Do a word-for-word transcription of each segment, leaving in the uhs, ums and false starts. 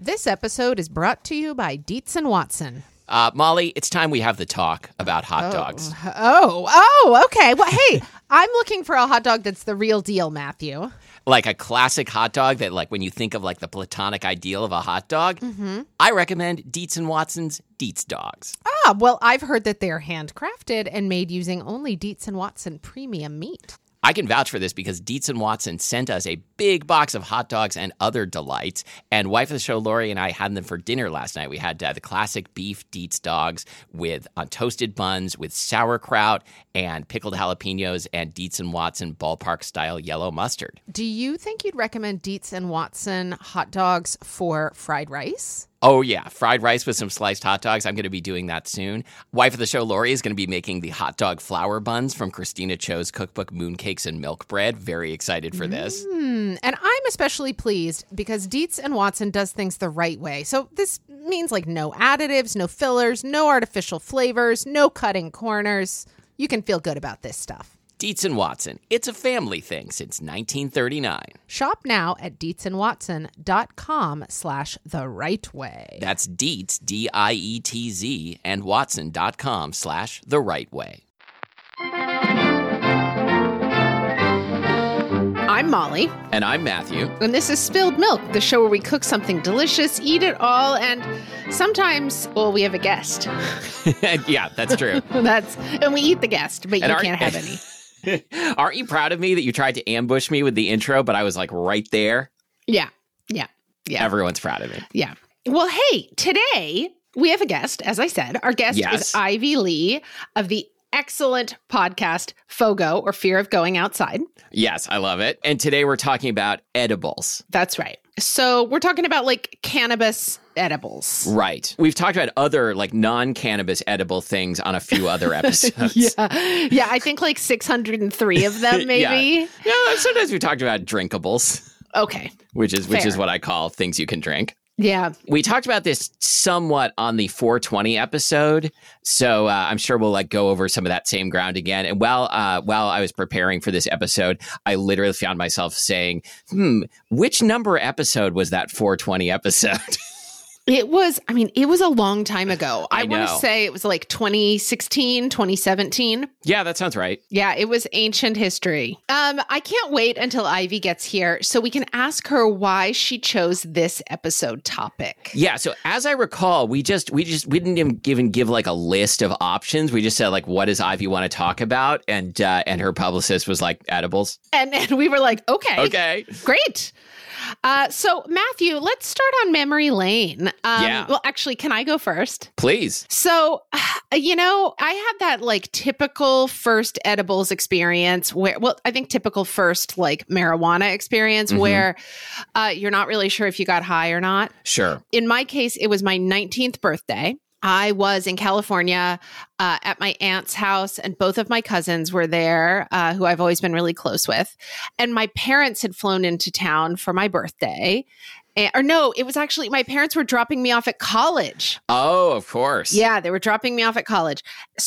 This episode is brought to you by Dietz and Watson. Uh, Molly, it's time we have the talk about hot oh. dogs. Oh, oh, okay. Well, hey, I'm looking for a hot dog that's the real deal, Matthew. Like a classic hot dog that, like, when you think of, like, the platonic ideal of a hot dog, mm-hmm. I recommend Dietz and Watson's Dietz Dogs. Ah, well, I've heard that they're handcrafted and made using only Dietz and Watson premium meat. I can vouch for this because Dietz and Watson sent us a big box of hot dogs and other delights. And wife of the show, Lori, and I had them for dinner last night. We had uh, the classic beef Dietz dogs with uh, toasted buns with sauerkraut and pickled jalapenos and Dietz and Watson ballpark-style yellow mustard. Do you think you'd recommend Dietz and Watson hot dogs for fried rice? Oh, yeah. Fried rice with some sliced hot dogs. I'm going to be doing that soon. Wife of the show, Lori, is going to be making the hot dog flour buns from Christina Cho's cookbook, Mooncakes and Milk Bread. Very excited for this. Mm, and I'm especially pleased because Dietz and Watson does things the right way. So this means like no additives, no fillers, no artificial flavors, no cutting corners. You can feel good about this stuff. Dietz and Watson. It's a family thing since nineteen thirty-nine. Shop now at dietzandwatson.com slash the right way. That's Dietz, D I E T Z, and watson.com slash the right way. I'm Molly. And I'm Matthew. And this is Spilled Milk, the show where we cook something delicious, eat it all, and sometimes, well, we have a guest. Yeah, that's true. That's and we eat the guest, but and you our, can't have any. Aren't you proud of me that you tried to ambush me with the intro, but I was like right there? Yeah, yeah, yeah. Everyone's proud of me. Yeah. Well, hey, today we have a guest, as I said. Our guest Yes. is Ivy Lee of the excellent podcast FOGO, or Fear of Going Outside. Yes, I love it. And today we're talking about edibles. That's right. So we're talking about like cannabis edibles. Right. We've talked about other like non-cannabis edible things on a few other episodes. yeah. Yeah, I think like six hundred three of them maybe. yeah. yeah, sometimes we talked about drinkables. Okay. Which is which Fair. is what I call things you can drink. Yeah. We talked about this somewhat on the four twenty episode, so uh, I'm sure we'll like go over some of that same ground again. And while uh, while I was preparing for this episode, I literally found myself saying, "Hmm, which number episode was that four twenty episode?" It was, I mean, it was a long time ago. I, I want to know. say it was like twenty sixteen, twenty seventeen. Yeah, that sounds right. Yeah, it was ancient history. Um, I can't wait until Ivy gets here so we can ask her why she chose this episode topic. Yeah, so as I recall, we just we just we didn't even even give like a list of options. We just said like, what does Ivy want to talk about? And uh, and her publicist was like, edibles. And, and we were like, okay, Okay. great. Uh, so Matthew, let's start on memory lane. Um, Yeah. Well, actually, can I go first? Please. So, you know, I had that like typical first edibles experience where, well, I think typical first like marijuana experience Mm-hmm. where uh, you're not really sure if you got high or not. Sure. In my case, it was my nineteenth birthday. I was in California uh, at my aunt's house, and both of my cousins were there, uh, who I've always been really close with. And my parents had flown into town for my birthday. And, or no, it was actually my parents were dropping me off at college. Oh, of course. Yeah, they were dropping me off at college.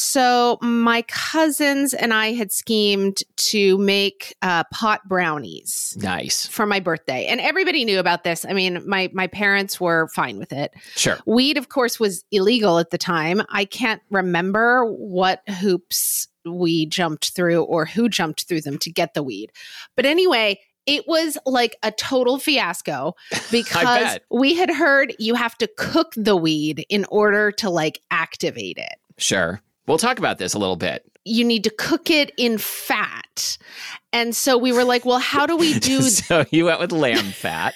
So my cousins and I had schemed to make uh, pot brownies Nice. for my birthday. And everybody knew about this. I mean, my my parents were fine with it. Sure. Weed, of course, was illegal at the time. I can't remember what hoops we jumped through or who jumped through them to get the weed. But anyway, it was like a total fiasco because bet. we had heard you have to cook the weed in order to like activate it. Sure. We'll talk about this a little bit. You need to cook it in fat. And so we were like, well, how do we do So you went with lamb fat.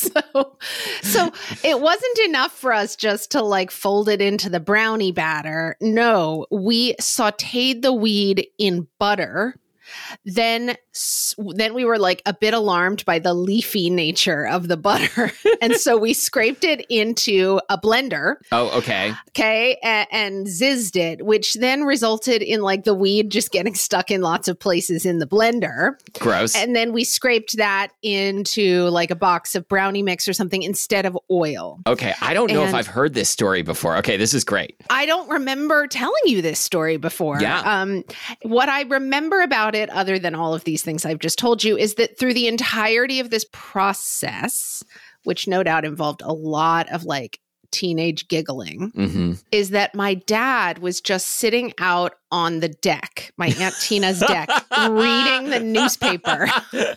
so so it wasn't enough for us just to like fold it into the brownie batter. No, we sauteed the weed in butter. Then, then we were like a bit alarmed by the leafy nature of the butter. And so we scraped it into a blender. Oh, okay. Okay. And, and zizzed it, which then resulted in like the weed just getting stuck in lots of places in the blender. Gross. And then we scraped that into like a box of brownie mix or something instead of oil. Okay. I don't know if And- I've heard this story before. Okay. This is great. I don't remember telling you this story before. Yeah. Um, what I remember about it, other than all of these things I've just told you, is that through the entirety of this process, which no doubt involved a lot of like teenage giggling, Mm-hmm. is that my dad was just sitting out on the deck, my Aunt Tina's deck, reading the newspaper.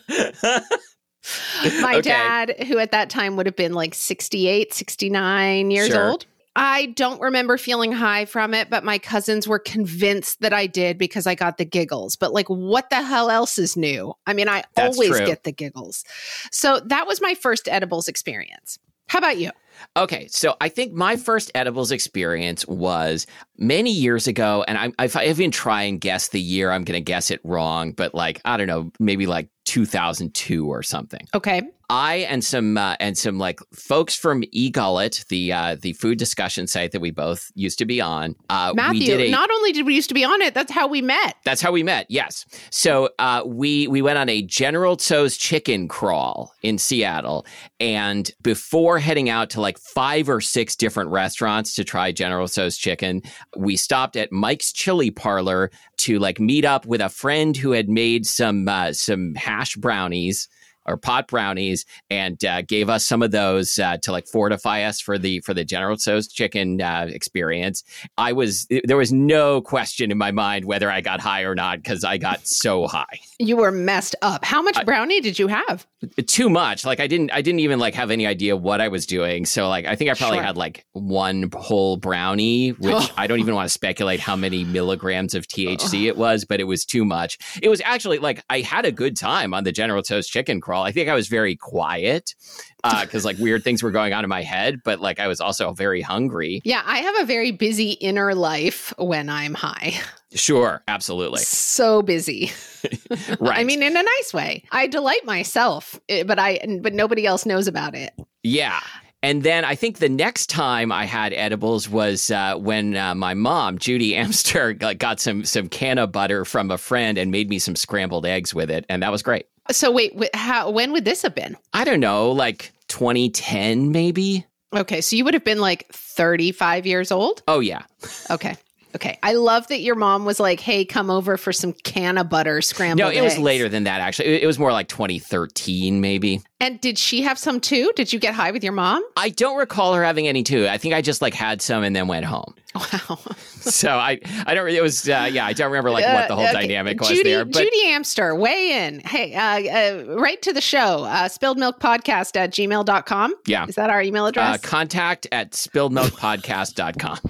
My Okay. dad, who at that time would have been like sixty-eight, sixty-nine years Sure. old. I don't remember feeling high from it, but my cousins were convinced that I did because I got the giggles. But like, what the hell else is new? I mean, I That's always true. get the giggles. So that was my first edibles experience. How about you? Okay, so I think my first edibles experience was many years ago, and I, if I even try and guess the year, I'm going to guess it wrong, but like, I don't know, maybe like two thousand two or something. Okay. I and some uh, and some like folks from eGullet, the uh, the food discussion site that we both used to be on. Uh, Matthew, we did a, not only did we used to be on it, that's how we met. That's how we met. Yes. So uh, we we went on a General Tso's chicken crawl in Seattle, and before heading out to like five or six different restaurants to try General Tso's chicken, we stopped at Mike's Chili Parlor to like meet up with a friend who had made some uh, some hash brownies. Or pot brownies, and uh, gave us some of those uh, to like fortify us for the for the General Tso's chicken uh, experience. I was there was no question in my mind whether I got high or not because I got so high. You were messed up. How much brownie did you have? Too much. Like I didn't I didn't even like have any idea what I was doing. So like I think I probably Sure. had like one whole brownie, which Oh. I don't even want to speculate how many milligrams of T H C it was, but it was too much. It was actually like I had a good time on the General Tso's chicken crawl. I think I was very quiet because uh, like weird things were going on in my head, but like I was also very hungry. Yeah, I have a very busy inner life when I'm high. Sure, absolutely. So busy. Right. I mean, in a nice way. I delight myself, eh, but I but nobody else knows about it. Yeah. And then I think the next time I had edibles was uh, when uh, my mom, Judy Amster, got, got some some can of butter from a friend and made me some scrambled eggs with it. And that was great. So wait, wh- how when would this have been? I don't know, like twenty ten maybe? Okay, so you would have been like thirty-five years old? Oh, yeah. Okay. Okay. I love that your mom was like, hey, come over for some can of butter scrambled No, it was eggs. later than that, actually. It, it was more like twenty thirteen maybe. And did she have some too? Did you get high with your mom? I don't recall her having any too. I think I just like had some and then went home. Wow. So I, I don't. It was uh, yeah. I don't remember like what the whole Uh, okay. dynamic was Judy, there. But Judy Amster, weigh in. Hey, uh, uh, write to the show, uh, spilled milk podcast at gmail dot com. Yeah. Is that our email address? uh, contact at spilled milk podcast dot com.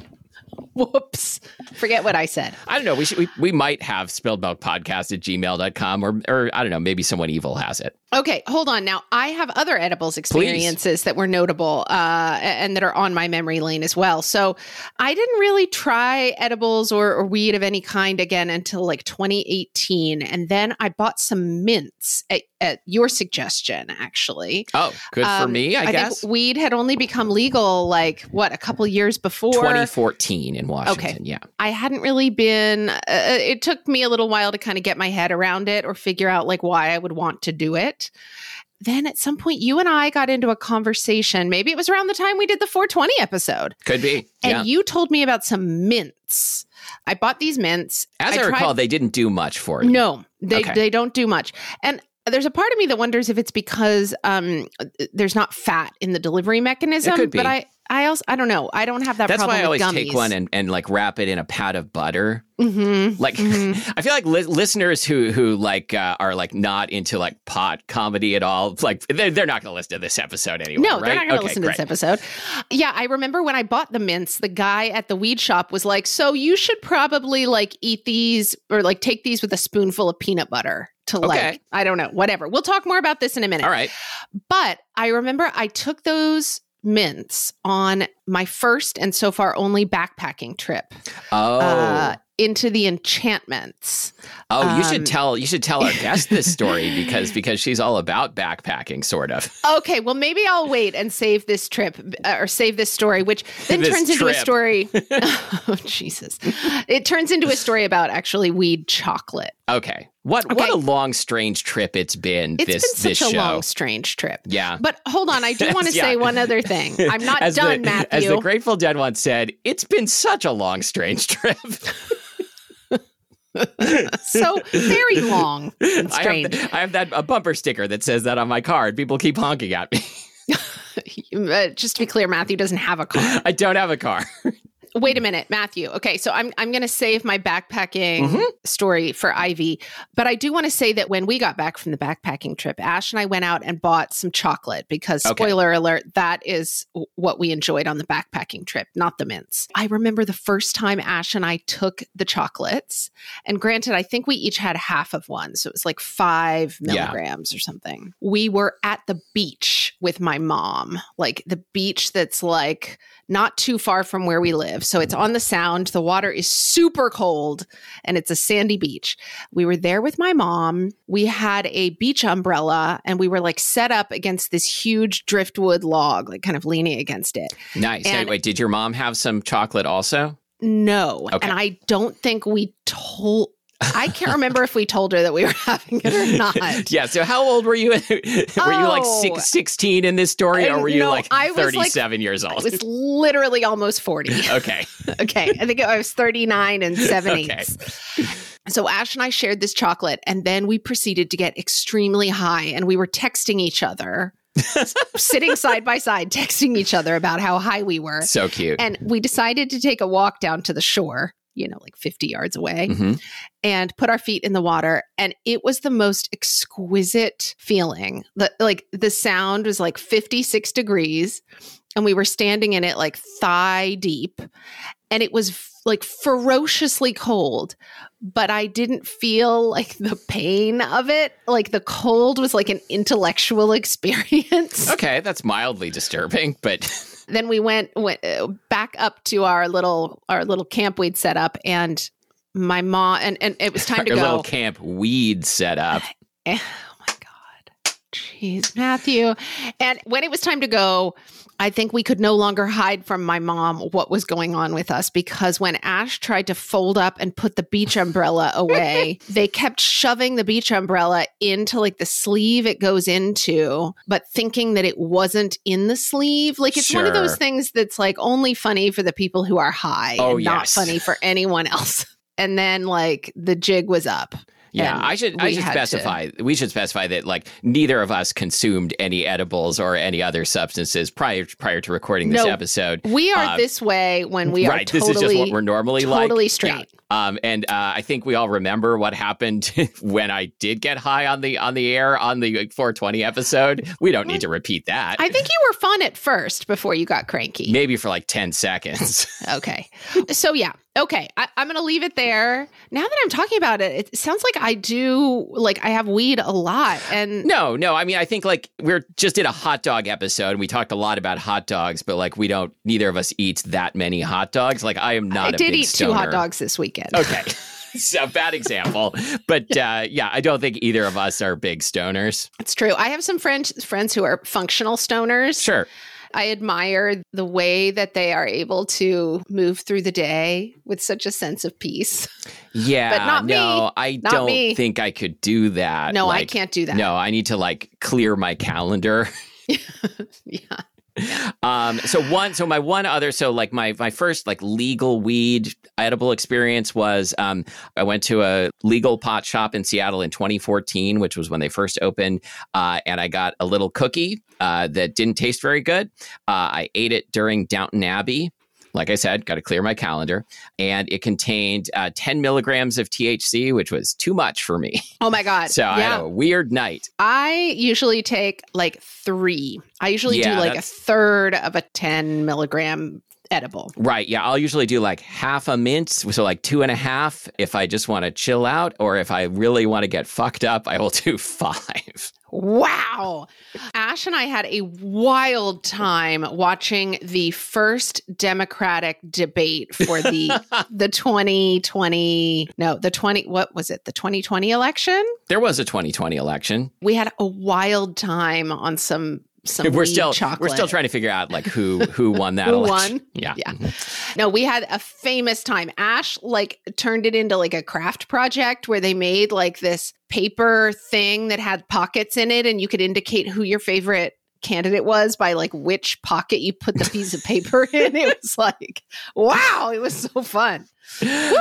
Whoops. Forget what I said. I don't know. We should. We, we might have spilled milk podcast at gmail dot com or or I don't know. Maybe someone evil has it. Okay, hold on. Now, I have other edibles experiences that were notable uh, and that are on my memory lane as well. So I didn't really try edibles or, or weed of any kind again until like twenty eighteen. And then I bought some mints at, at your suggestion, actually. Oh, good for Um, me. I, guess think weed had only become legal like, what, a couple years before? twenty fourteen in Washington. Okay. Yeah. I hadn't really been, uh, it took me a little while to kind of get my head around it or figure out like why I would want to do it. Then at some point, you and I got into a conversation. Maybe it was around the time we did the four twenty episode. Could be. And Yeah. you told me about some mints. I bought these mints. As I, tried- recall, they didn't do much for you. No, they, Okay. they don't do much. And there's a part of me that wonders if it's because um, there's not fat in the delivery mechanism. It could be. But I, I also, I don't know. I don't have that That's problem why I always with take gummies. one and, and like wrap it in a pat of butter. Mm-hmm. Like, I feel like li- listeners who who like uh, are like not into like pot comedy at all, like they're, they're not going to listen to this episode anyway. No, right? they're not going to Okay, listen great. to this episode. Yeah, I remember when I bought the mints, the guy at the weed shop was like, so you should probably like eat these or like take these with a spoonful of peanut butter to like, Okay. I don't know, whatever. We'll talk more about this in a minute. All right. But I remember I took those mints on my first and so far only backpacking trip Oh, uh, into the Enchantments. oh, you um, should tell you should tell our guest this story because because she's all about backpacking, sort of. Okay, well, maybe I'll wait and save this trip uh, or save this story, which then This turns into a trip. story. Oh, Jesus. It turns into a story about actually weed chocolate. Okay. What what Okay. a long, strange trip it's been. It's this been this such a show. long, strange trip. Yeah. But hold on, I do want to Yeah. say one other thing. I'm not as done, the, Matthew. As the Grateful Dead once said, it's been such a long, strange trip. So very long and I have, strange. th- I have that a bumper sticker that says that on my card. People keep honking at me. uh, just to be clear, Matthew doesn't have a car. I don't have a car. Wait a minute, Matthew. Okay, so I'm I'm going to save my backpacking Mhm. story for Ivy, but I do want to say that when we got back from the backpacking trip, Ash and I went out and bought some chocolate because, Okay. spoiler alert, that is w- what we enjoyed on the backpacking trip, not the mints. I remember the first time Ash and I took the chocolates, and granted, I think we each had half of one, so it was like five Yeah. milligrams or something. We were at the beach with my mom, like the beach that's like not too far from where we live. So it's on the Sound. The water is super cold and it's a sandy beach. We were there with my mom. We had a beach umbrella and we were like set up against this huge driftwood log, like kind of leaning against it. Nice. And- Wait, did your mom have some chocolate also? No. Okay. And I don't think we told, I can't remember if we told her that we were having it or not. Yeah. So how old were you? were you like Oh. six, sixteen in this story, or were you No, like I was, like- thirty-seven years I old? was literally almost forty. Okay. Okay. I think I was thirty-nine and seven Okay. eighths. So Ash and I shared this chocolate, and then we proceeded to get extremely high, and we were texting each other, sitting side by side, texting each other about how high we were. So cute. And we decided to take a walk down to the shore, you know, like fifty yards away, Mhm. and put our feet in the water. And it was the most exquisite feeling. The, like the sound was like fifty-six degrees, and we were standing in it like thigh deep. And it was f- like ferociously cold, but I didn't feel like the pain of it. Like the cold was like an intellectual experience. Okay, that's mildly disturbing, but Then we went, went uh, back up to our little our little camp we'd set up, and my mom and, and it was time to your go. little camp weed set up. Eh, oh my God. Jeez, Matthew. And when it was time to go, I think we could no longer hide from my mom what was going on with us, because when Ash tried to fold up and put the beach umbrella away, they kept shoving the beach umbrella into like the sleeve it goes into, but thinking that it wasn't in the sleeve. Like it's one of those Sure. things that's like only funny for the people who are high Oh, and not yes. funny for anyone else. And then like the jig was up. Yeah, And I should I we should had to- specify. We should specify that like neither of us consumed any edibles or any other substances prior prior to recording this No, episode. We are Uh, this way when we right, are totally, this is just what we're normally like. totally straight. Yeah. Um, and uh, I think we all remember what happened when I did get high on the on the air on the four twenty episode. We don't need to repeat that. I think you were fun at first before you got cranky. Maybe for like ten seconds. Okay. So yeah. Okay. I, I'm going to leave it there. Now that I'm talking about it, it sounds like I do, like I have weed a lot. And No, no. I mean, I think like we're just did a hot dog episode and we talked a lot about hot dogs, but like we don't, neither of us eats that many hot dogs. Like I am not I a did big eat stoner. two hot dogs this weekend. Okay. So bad example. But uh, yeah, I don't think either of us are big stoners. It's true. I have some friends friends who are functional stoners. Sure. I admire the way that they are able to move through the day with such a sense of peace. Yeah. But not me. no, I Not don't me. think I could do that. No, I Like, can't do that. No, I need to like clear my calendar. Yeah. Um, so one, so my one other, so like my, my first like legal weed edible experience was, um, I went to a legal pot shop in Seattle in twenty fourteen, which was when they first opened. Uh, and I got a little cookie, uh, that didn't taste very good. Uh, I ate it during Downton Abbey. Like I said, got to clear my calendar. And it contained uh, ten milligrams of T H C, which was too much for me. Oh my God. So I yeah. had a weird night. I usually take like three. I usually Yeah, do like a that's- third of a ten milligram edible. Right. Yeah. I'll usually do like half a mint. So like two and a half if I just want to chill out, or if I really want to get fucked up, I will do five. Wow. Ash and I had a wild time watching the first Democratic debate for the the twenty twenty no, the twenty what was it? The twenty twenty election? There was a twenty twenty election. We had a wild time on some some We're weed still chocolate. we're still trying to figure out like who who won that Who election. won? Yeah. Yeah. No, we had a famous time. Ash like turned it into like a craft project where they made like this paper thing that had pockets in it, and you could indicate who your favorite candidate was by like which pocket you put the piece of paper in. It was like, wow, it was so fun. Woo.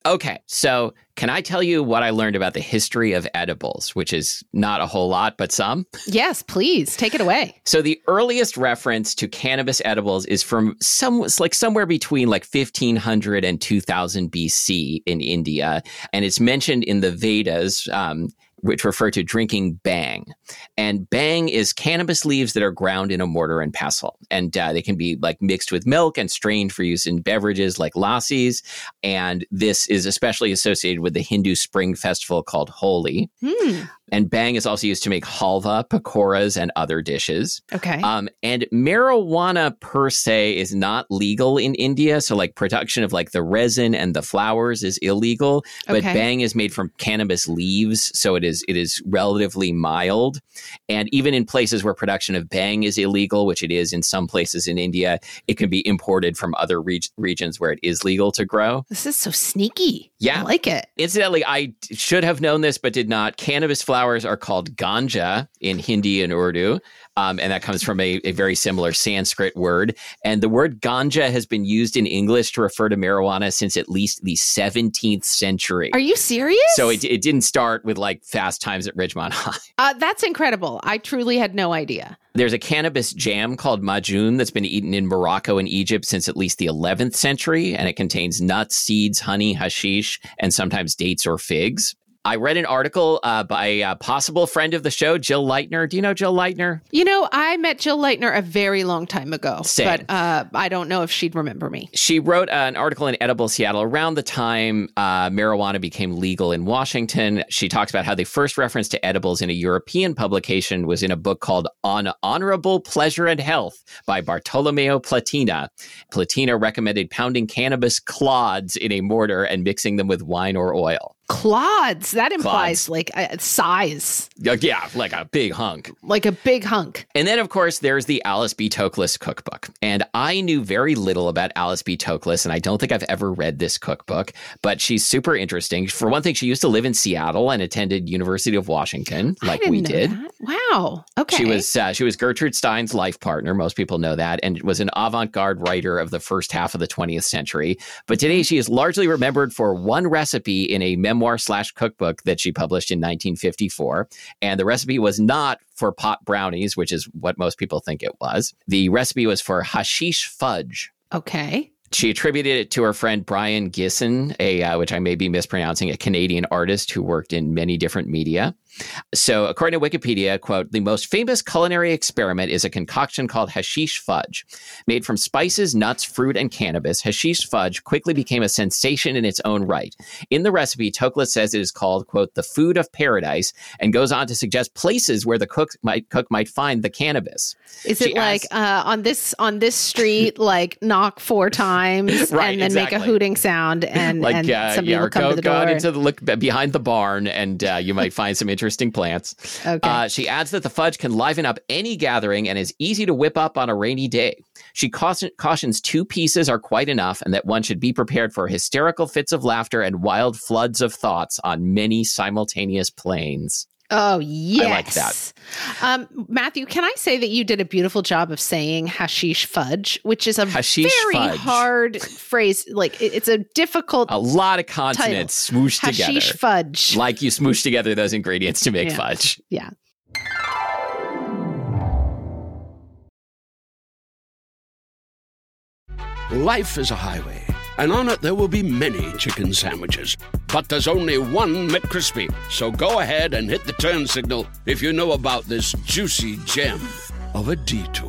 Okay, so can I tell you what I learned about the history of edibles, which is not a whole lot, but some? Yes, please. Take it away. So the earliest reference to cannabis edibles is from some, it's like somewhere between like fifteen hundred and two thousand B C in India. And it's mentioned in the Vedas, um, which refer to drinking bang. And bang is cannabis leaves that are ground in a mortar and pestle. And uh, they can be like mixed with milk and strained for use in beverages like lassis. And this is especially associated with the Hindu spring festival called Holi. Hmm. And bang is also used to make halva, pakoras, and other dishes. Okay. Um, and marijuana per se is not legal in India. So like production of like the resin and the flowers is illegal. But Okay. bang is made from cannabis leaves. So it is it is relatively mild. And even in places where production of bang is illegal, which it is in some places in India, it can be imported from other reg- regions where it is legal to grow. This is so sneaky. Yeah. I like it. Incidentally, I should have known this, but did not. Cannabis flowers are called ganja in Hindi and Urdu. Um, and that comes from a, a very similar Sanskrit word. And the word ganja has been used in English to refer to marijuana since at least the seventeenth century. Are you serious? So it, it didn't start with like Fast Times at Ridgemont High. Uh, that's incredible. I truly had no idea. There's a cannabis jam called majun that's been eaten in Morocco and Egypt since at least the eleventh century. And it contains nuts, seeds, honey, hashish, and sometimes dates or figs. I read an article uh, by a possible friend of the show, Jill Leitner. Do you know Jill Leitner? You know, I met Jill Leitner a very long time ago. Same. But uh, I don't know if she'd remember me. She wrote uh, an article in Edible Seattle around the time uh, marijuana became legal in Washington. She talks about how the first reference to edibles in a European publication was in a book called On Honorable Pleasure and Health by Bartolomeo Platina. Platina recommended pounding cannabis clods in a mortar and mixing them with wine or oil. Clods. That implies Clods. like a size, Uh, yeah, like a big hunk. like a big hunk. And then, of course, there's the Alice B. Toklas cookbook. And I knew very little about Alice B. Toklas, and I don't think I've ever read this cookbook, but she's super interesting. For one thing, she used to live in Seattle and attended University of Washington, I like didn't we know did. that. Wow. Okay. She was uh, she was Gertrude Stein's life partner. Most people know that, and was an avant-garde writer of the first half of the twentieth century. But today, she is largely remembered for one recipe in a memoir slash cookbook that she published in nineteen fifty-four. And the recipe was not for pot brownies, which is what most people think it was. The recipe was for hashish fudge. Okay. She attributed it to her friend Brian Gisson, a uh, which I may be mispronouncing, a Canadian artist who worked in many different media. So according to Wikipedia, quote, the most famous culinary experiment is a concoction called hashish fudge. Made from spices, nuts, fruit, and cannabis, hashish fudge quickly became a sensation in its own right. In the recipe, Toklas says it is called, quote, the food of paradise, and goes on to suggest places where the cook might cook might find the cannabis. Is it She like adds- uh, on this on this street, like knock four times Right, and then exactly. make a hooting sound, and, like and uh, somebody yeah, will come go, to the go door? out into the look behind the barn, and uh, you might find some interesting plants. Okay. Uh, she adds that the fudge can liven up any gathering and is easy to whip up on a rainy day. She caution, cautions two pieces are quite enough, and that one should be prepared for hysterical fits of laughter and wild floods of thoughts on many simultaneous planes. Oh, yes. I like that. Um, Matthew, can I say that you did a beautiful job of saying hashish fudge, which is a Hashish very fudge. hard phrase. Like, it- it's a difficult A lot of consonants smooshed hashish together. fudge. Like you smoosh together those ingredients to make Yeah. fudge. Yeah. Life is a highway, and on it there will be many chicken sandwiches. But there's only one McCrispy. So go ahead and hit the turn signal if you know about this juicy gem of a detour.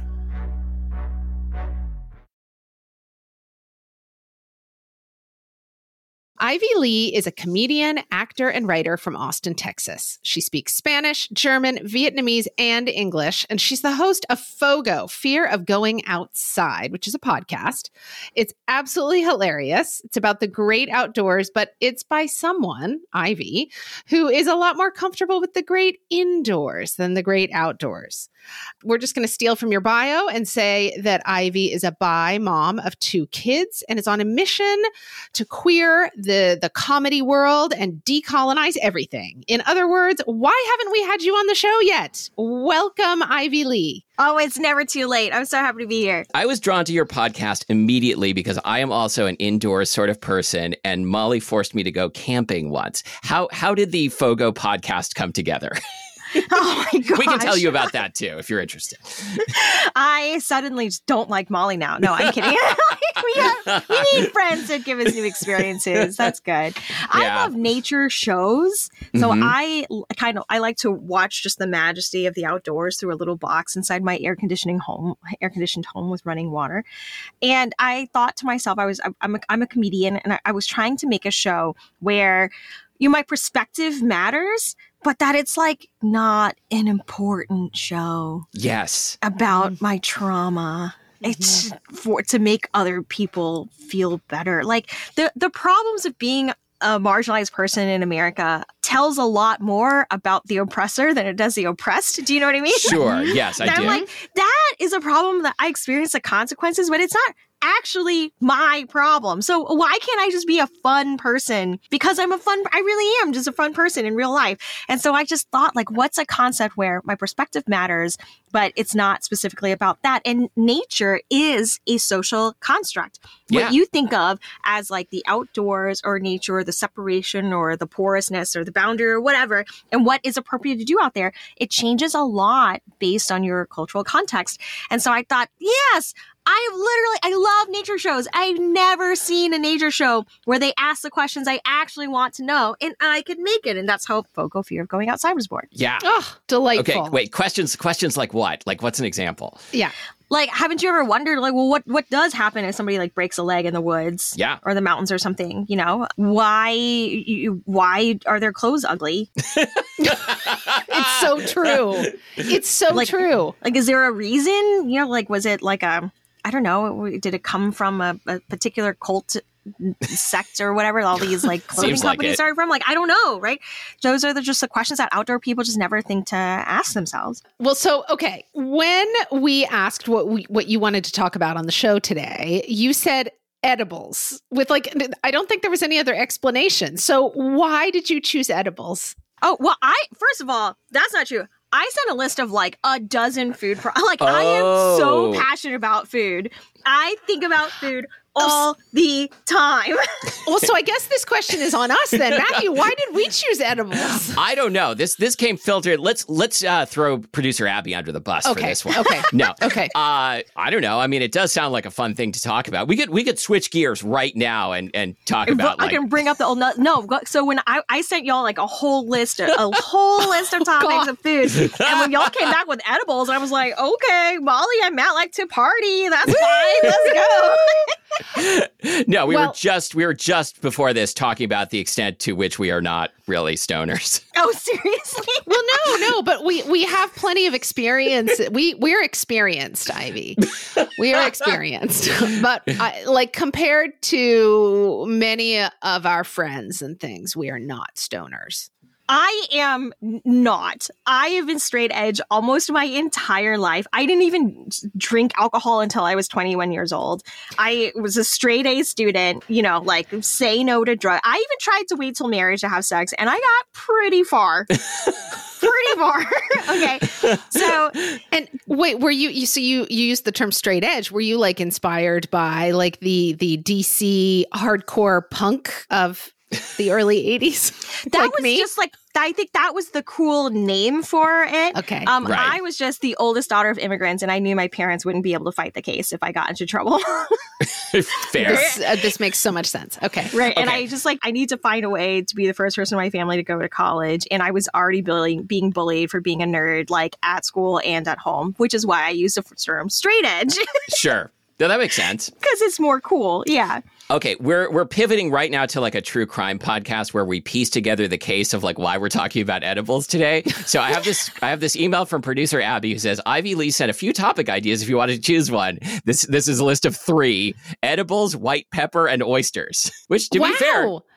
Ivy Lee is a comedian, actor, and writer from Austin, Texas. She speaks Spanish, German, Vietnamese, and English, and she's the host of FOGO, Fear of Going Outside, which is a podcast. It's absolutely hilarious. It's about the great outdoors, but it's by someone, Ivy, who is a lot more comfortable with the great indoors than the great outdoors. We're just going to steal from your bio and say that Ivy is a bi mom of two kids and is on a mission to queer the, the comedy world and decolonize everything. In other words, why haven't we had you on the show yet? Welcome, Ivy Lee. Oh, it's never too late. I'm so happy to be here. I was drawn to your podcast immediately because I am also an indoors sort of person, and Molly forced me to go camping once. How how did the Fogo podcast come together? Oh my gosh. We can tell you about that too if you're interested. I suddenly just don't like Molly now. No, I'm kidding. we, have, we need friends to give us new experiences. That's good. I Yeah. love nature shows. So Mhm. I l- kind of I like to watch just the majesty of the outdoors through a little box inside my air conditioning home, air conditioned home with running water. And I thought to myself, I was I'm a, I'm a comedian, and I, I was trying to make a show where you know, my perspective matters, but that it's like not an important show Yes. about my trauma. It's for to make other people feel better. Like the the problems of being a marginalized person in America tells a lot more about the oppressor than it does the oppressed. Do you know what I mean? Sure. Yes, I And I'm do. like, that is a problem that I experience the consequences, but it's not actually my problem. So why can't I just be a fun person? Because I'm a fun, I really am just a fun person in real life. And so I just thought, like, what's a concept where my perspective matters, but it's not specifically about that? And nature is a social construct. Yeah. What you think of as like the outdoors or nature or the separation or the porousness or the boundary or whatever, and what is appropriate to do out there, it changes a lot based on your cultural context. And so I thought, yes, I literally, I love nature shows. I've never seen a nature show where they ask the questions I actually want to know, and I could make it. And that's how Fogo Fear of Going Outside was born. Yeah. Oh, delightful. Okay, wait, questions questions like what? Like what's an example? Yeah. Like, haven't you ever wondered, like, well, what, what does happen if somebody like breaks a leg in the woods Yeah. or the mountains or something? You know, why, you, why are their clothes ugly? It's so true. It's so Like- true. Like, is there a reason? You know, like, was it like a, I don't know, did it come from a, a particular cult sect or whatever all these like clothing Seems like companies it. started from? Like, I don't know, right? Those are the, just the questions that outdoor people just never think to ask themselves. Well, so okay, when we asked what we what you wanted to talk about on the show today, you said edibles with like I don't think there was any other explanation. So why did you choose edibles? Oh, well, I, first of all, that's not true. I sent a list of like a dozen food. Pro- like, I am Oh. so passionate about food. I think about food all the time. Well, so I guess this question is on us then. Matthew, why did we choose edibles? I don't know. This this came filtered. Let's let's uh, throw producer Abby under the bus for Okay. this one. Okay. No. Okay. Uh, I don't know. I mean, it does sound like a fun thing to talk about. We could we could switch gears right now and, and talk about I like can bring up the old no, no. So when I, I sent y'all like a whole list, a, a whole list of topics God. of food, and when y'all came back with edibles, I was like, okay, Molly and Matt like to party. That's fine. Let's go. no. We Well- were just we were just before this talking about the extent to which we are not really stoners. Oh, seriously? Well, no, no, but we we have plenty of experience. We we're experienced, Ivy. We are experienced, but I, like compared to many of our friends and things, we are not stoners. I am not. I have been straight edge almost my entire life. I didn't even drink alcohol until I was twenty-one years old. I was a straight A student, you know, like say no to drugs. I even tried to wait till marriage to have sex, and I got pretty far. pretty far. Okay. So, And wait, were you, you so you you used the term straight edge? Were you like inspired by like the the D C hardcore punk of the early eighties? that like was me? just like, I think that was the cool name for it. Okay. Um, Right. I was just the oldest daughter of immigrants, and I knew my parents wouldn't be able to fight the case if I got into trouble. Fair. This, uh, this makes so much sense. Okay. Right. And Okay. I just like, I need to find a way to be the first person in my family to go to college. And I was already bullying, being bullied for being a nerd, like at school and at home, which is why I use the term straight edge Sure. No, that makes sense. because it's more cool. Yeah. Okay, we're we're pivoting right now to like a true crime podcast where we piece together the case of like why we're talking about edibles today. So I have this I have this email from producer Abby who says Ivy Lee sent a few topic ideas if you wanted to choose one. This this is a list of three: edibles, white pepper, and oysters. Which, to wow. be fair,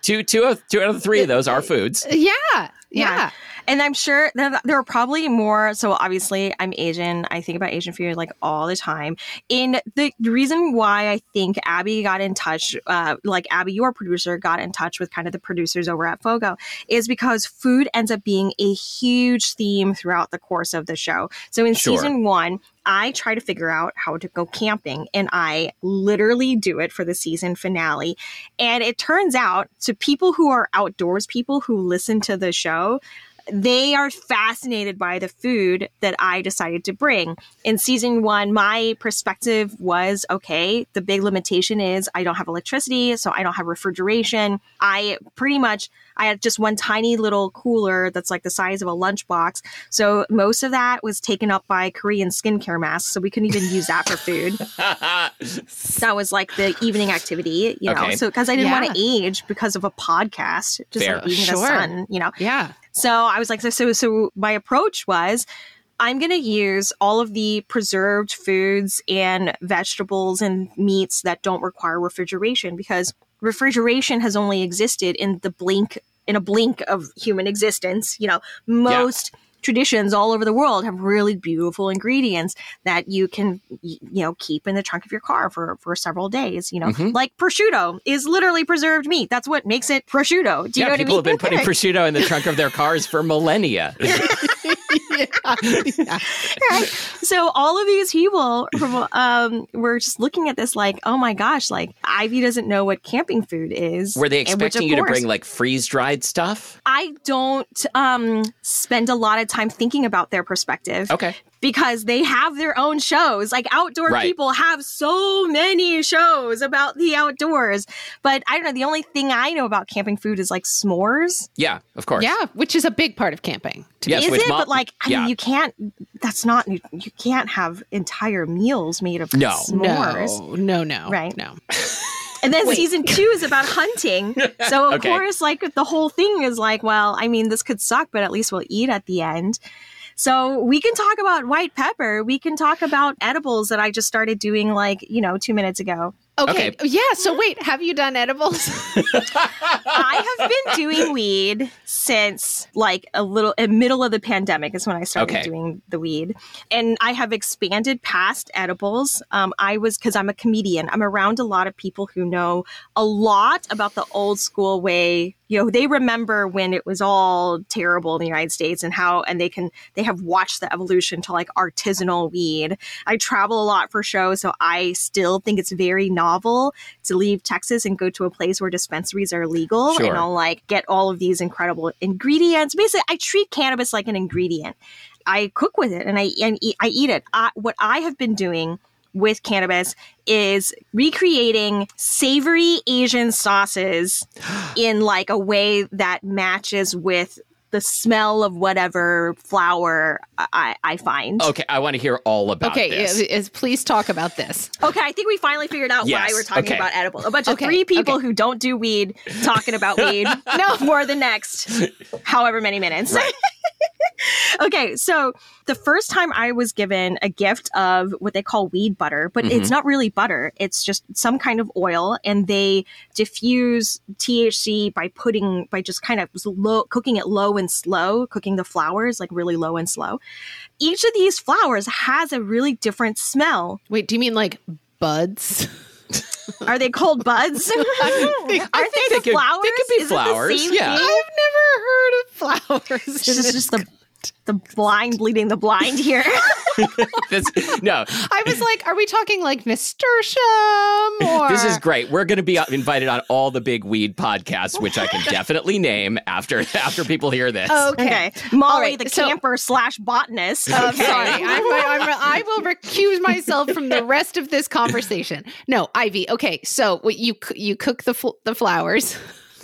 two, two, of, two out of the three of those are foods. Yeah. Yeah. Yeah. And I'm sure there, there are probably more. So obviously I'm Asian. I think about Asian food like all the time. And the reason why I think Abby got in touch, uh, like Abby, your producer, got in touch with kind of the producers over at Fogo is because food ends up being a huge theme throughout the course of the show. So in Sure. season one, I try to figure out how to go camping, and I literally do it for the season finale. And it turns out, to people who are outdoors people who listen to the show, they are fascinated by the food that I decided to bring. In season one, my perspective was, okay, the big limitation is I don't have electricity, so I don't have refrigeration. I pretty much, I had just one tiny little cooler that's like the size of a lunchbox. So most of that was taken up by Korean skincare masks, so we couldn't even use that for food. That was like the evening activity, you know, Okay. so because I didn't Yeah. want to age because of a podcast, just Fair. like eating Sure. the sun, you know. Yeah. So I was like, so, so, so my approach was, I'm going to use all of the preserved foods and vegetables and meats that don't require refrigeration, because refrigeration has only existed in the blink, in a blink of human existence. You know, most traditions all over the world have really beautiful ingredients that you can, y- you know, keep in the trunk of your car for, for several days, you know, Mhm. like prosciutto is literally preserved meat. That's what makes it prosciutto. Do you Yeah, know what I people mean? have been putting prosciutto in the trunk of their cars for millennia. Yeah. Right. So all of these people from, um, were just looking at this like, oh my gosh, like Ivy doesn't know what camping food is. Were they And which, expecting of you to course, bring like freeze-dried stuff? I don't um, spend a lot of time thinking about their perspective. Okay. Because they have their own shows. Like outdoor Right. people have so many shows about the outdoors. But I don't know. The only thing I know about camping food is like s'mores. Yeah, of course. Yeah, which is a big part of camping. to Yes, is which it? mom- But like, I yeah. mean, you can't, that's not, you can't have entire meals made of No. s'mores. No, no, no. Right. No. And then season two is about hunting. So of Okay. course, like the whole thing is like, well, I mean, this could suck, but at least we'll eat at the end. So we can talk about white pepper. We can talk about edibles that I just started doing like, you know, two minutes ago. Okay. Okay. Yeah. So wait, have you done edibles? I have been doing weed since like a little, in middle of the pandemic is when I started Okay. doing the weed. And I have expanded past edibles. Um, I was, because I'm a comedian, I'm around a lot of people who know a lot about the old school way. You know, they remember when it was all terrible in the United States and how, and they can, they have watched the evolution to like artisanal weed. I travel a lot for shows, so I still think it's very novel to leave Texas and go to a place where dispensaries are legal Sure. and I'll like get all of these incredible ingredients. Basically, I treat cannabis like an ingredient. I cook with it and I and eat, I eat it. I, what I have been doing with cannabis is recreating savory Asian sauces in like a way that matches with the smell of whatever flower I, I find. Okay, I want to hear all about Okay. this. Is, is- please talk about this. Okay, I think we finally figured out Yes, why we're talking okay. about edible. A bunch of Okay, three people okay. who don't do weed talking about weed no. for the next however many minutes. Right. Okay, so the first time I was given a gift of what they call weed butter, but Mm-hmm. it's not really butter. It's just some kind of oil, and they diffuse T H C by putting, by just kind of low, cooking it low and slow, cooking the flowers like really low and slow. Each of these flowers has a really different smell. Wait, do you mean like buds? Are they called buds? Aren't they, think the they could- flowers? they could be Is it the flowers, same yeah. thing? I've never heard of flowers. It's in just, this just the the blind leading the blind here. This- no, I was like, are we talking like nasturtium or this is great. We're going to be invited on all the big weed podcasts, which I can definitely name after after people hear this. Okay. Okay, Molly, All right, the so- camper slash botanist. I'm Okay. sorry. I'm, I'm, I will recuse myself from the rest of this conversation. No, Ivy. Okay, so what you c- you cook the fl- the flowers.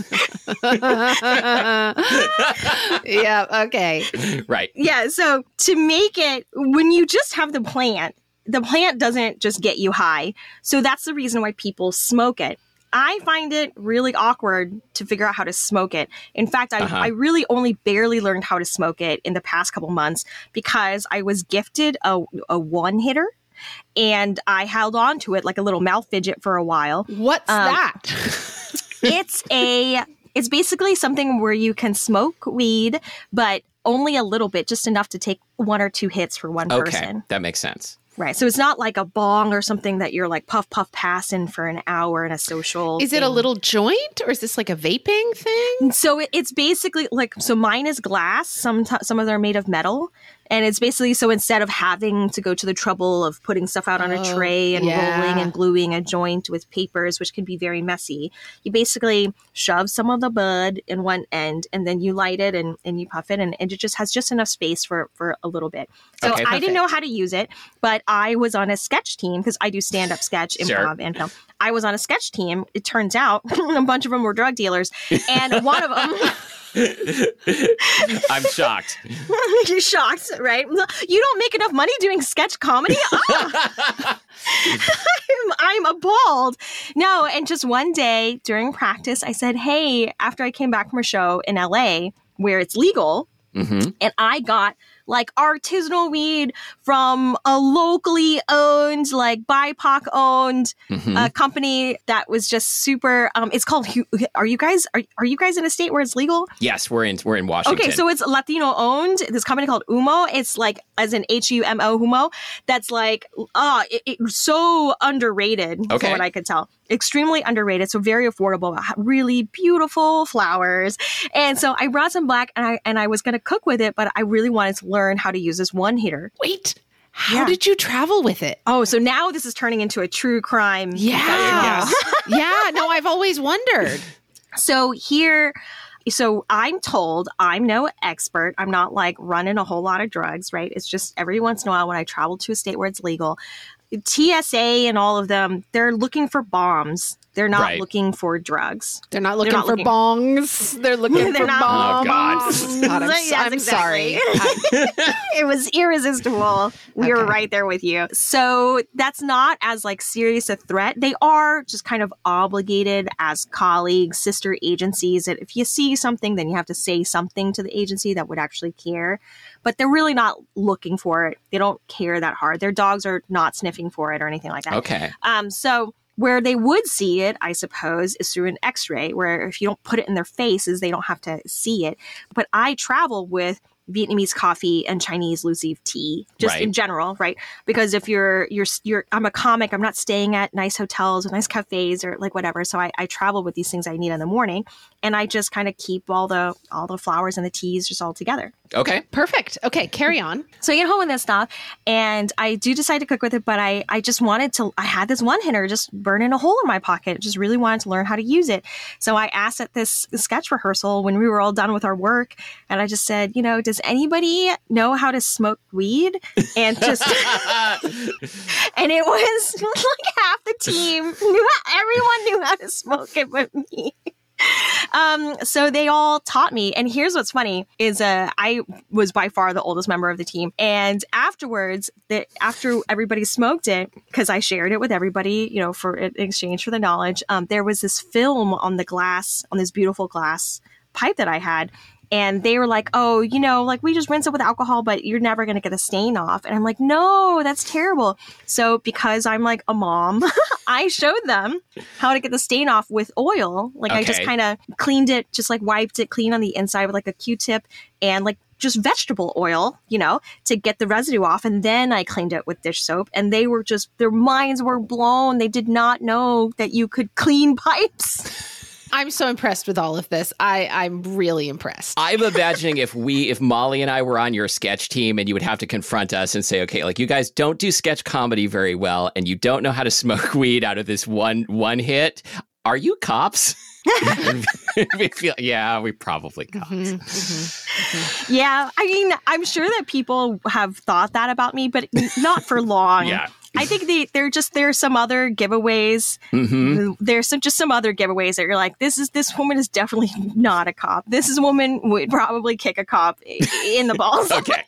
Yeah. Okay. Right. Yeah, so to make it, when you just have the plant, the plant doesn't just get you high. So that's the reason why people smoke it. I find it really awkward to figure out how to smoke it. In fact, I, Uh-huh. I really only barely learned how to smoke it in the past couple months because I was gifted a, a one hitter and I held on to it like a little mouth fidget for a while. What's Um, that? It's a It's basically something where you can smoke weed, but only a little bit, just enough to take one or two hits for one Okay, person. that makes sense. Right. So it's not like a bong or something that you're like puff, puff, passing for an hour in a social Is it a thing. little joint or is this like a vaping thing? So it, it's basically like, so mine is glass. Some, t- some of them are made of metal. And it's basically, so instead of having to go to the trouble of putting stuff out on a Oh, tray and yeah. rolling and gluing a joint with papers, which can be very messy, you basically shove some of the bud in one end and then you light it and, and you puff it. And, and it just has just enough space for, for a little bit. So Okay, I didn't know perfect. how to use it, but I was on a sketch team because I do stand-up sketch, Sure. improv, and film. I was on a sketch team. It turns out a bunch of them were drug dealers. And one of them... I'm shocked. You're shocked, right? You don't make enough money doing sketch comedy? Ah! I'm, I'm appalled. No, and just one day during practice, I said, hey, after I came back from a show in L A where it's legal, Mm-hmm. and I got like artisanal weed from a locally owned, like B I P O C owned Mm-hmm. uh, company that was just super. Um, it's called. Hu- Are you guys? Are, are you guys in a state where it's legal? Yes, we're in we're in Washington. Okay, so it's Latino owned. This company called Humo. It's like as in H U M O Humo. That's like ah, it, it's so underrated. Okay. From what I could tell, extremely underrated. So very affordable. Really beautiful flowers. And so I brought some black, and I and I was gonna cook with it, but I really wanted to learn how to use this one hitter. Wait, how Yeah. did you travel with it? Oh, so now this is turning into a true crime. Yeah. Yes. Yeah, no, I've always wondered. So here, so I'm told I'm no expert. I'm not like running a whole lot of drugs, right? It's just every once in a while when I travel to a state where it's legal, T S A and all of them, they're looking for bombs. They're not Right. looking for drugs. They're not looking not for looking- bongs. They're looking They're for not- Oh, God. bombs. God, I'm, Yes, I'm exactly. sorry. I- It was irresistible. We were Okay. right there with you. So that's not as like serious a threat. They are just kind of obligated as colleagues, sister agencies, that if you see something, then you have to say something to the agency that would actually care. But they're really not looking for it. They don't care that hard. Their dogs are not sniffing for it or anything like that. Okay. Um, so where they would see it, I suppose, is through an x-ray, where if you don't put it in their faces, they don't have to see it. But I travel with Vietnamese coffee and Chinese loose leaf tea, just Right. in general, right? Because if you're, you're, you're, I'm a comic, I'm not staying at nice hotels or nice cafes or like whatever. So I, I travel with these things I need in the morning, and I just kind of keep all the, all the flowers and the teas just all together. Okay. Perfect. Okay, carry on. So I get home with this stuff, and I do decide to cook with it, but I, I just wanted to, I had this one hitter just burning a hole in my pocket, just really wanted to learn how to use it. So I asked at this sketch rehearsal when we were all done with our work, and I just said, you know, does anybody know how to smoke weed? And just, and it was like half the team knew, everyone knew how to smoke it but me. Um, so they all taught me. And here's what's funny is uh, I was by far the oldest member of the team. And afterwards, the, after everybody smoked it, because I shared it with everybody, you know, for in exchange for the knowledge, um, there was this film on the glass, on this beautiful glass pipe that I had. And they were like, oh, you know, like we just rinse it with alcohol, but you're never going to get a stain off. And I'm like, no, that's terrible. So because I'm like a mom, I showed them how to get the stain off with oil. Like I just Okay. kind of cleaned it, just like wiped it clean on the inside with like a Q-tip and like just vegetable oil, you know, to get the residue off. And then I cleaned it with dish soap. And they were just, their minds were blown. They did not know that you could clean pipes. I'm so impressed with all of this. I, I'm really impressed. I'm imagining if we, if Molly and I were on your sketch team and you would have to confront us and say, okay, like you guys don't do sketch comedy very well and you don't know how to smoke weed out of this one one hit. Are you cops? we feel, yeah, we probably cops. Mhm, mhm. Yeah, I mean, I'm sure that people have thought that about me, but not for long. Yeah. I think they, they're just, there's some other giveaways. Mm-hmm. There's some, just some other giveaways that you're like, this is, this woman is definitely not a cop. This is a woman would probably kick a cop i- in the balls. Okay.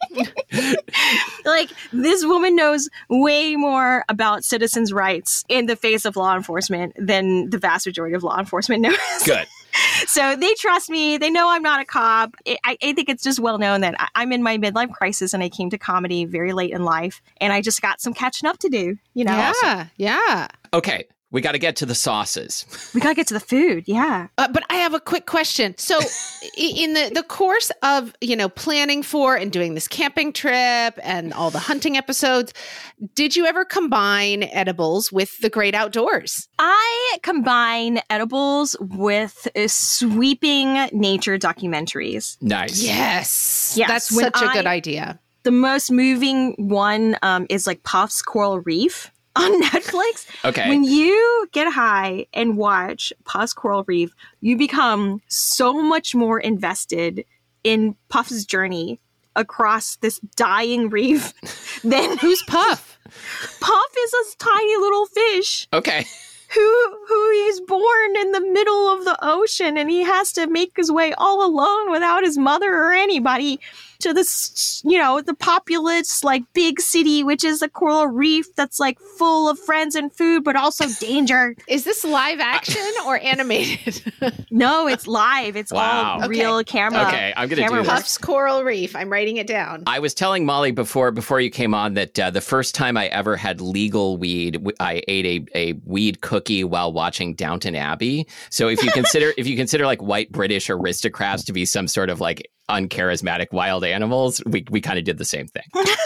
Like, this woman knows way more about citizens' rights in the face of law enforcement than the vast majority of law enforcement knows. Good. So they trust me. They know I'm not a cop. I, I think it's just well known that I- I'm in my midlife crisis and I came to comedy very late in life. And I just got some catching up to do, you know? Yeah, yeah. Okay. We got to get to the sauces. We got to get to the food. Yeah. Uh, but I have a quick question. So i- in the, the course of, you know, planning for and doing this camping trip and all the hunting episodes, did you ever combine edibles with the great outdoors? I combine edibles with uh, sweeping nature documentaries. Nice. Yes. Yes, That's when such a I- good idea. The most moving one um, is like Puff's Coral Reef on Netflix. Okay. When you get high and watch Puff's Coral Reef, you become so much more invested in Puff's journey across this dying reef than Who's Puff? Puff is a tiny little fish Okay. who who he's born in the middle of the ocean, and he has to make his way all alone without his mother or anybody to this, you know, the populous like big city, which is a coral reef that's like full of friends and food, but also danger. Is this live action or animated? No, it's live. It's Wow. all real Okay. camera. Okay, I'm gonna camera do work. this. Puff's Coral Reef. I'm writing it down. I was telling Molly before before you came on that uh, the first time I ever had legal weed, w- I ate a, a weed cookie while watching Downton Abbey. So if you consider if you consider like white British aristocrats to be some sort of like uncharismatic wild animals, we we kind of did the same thing.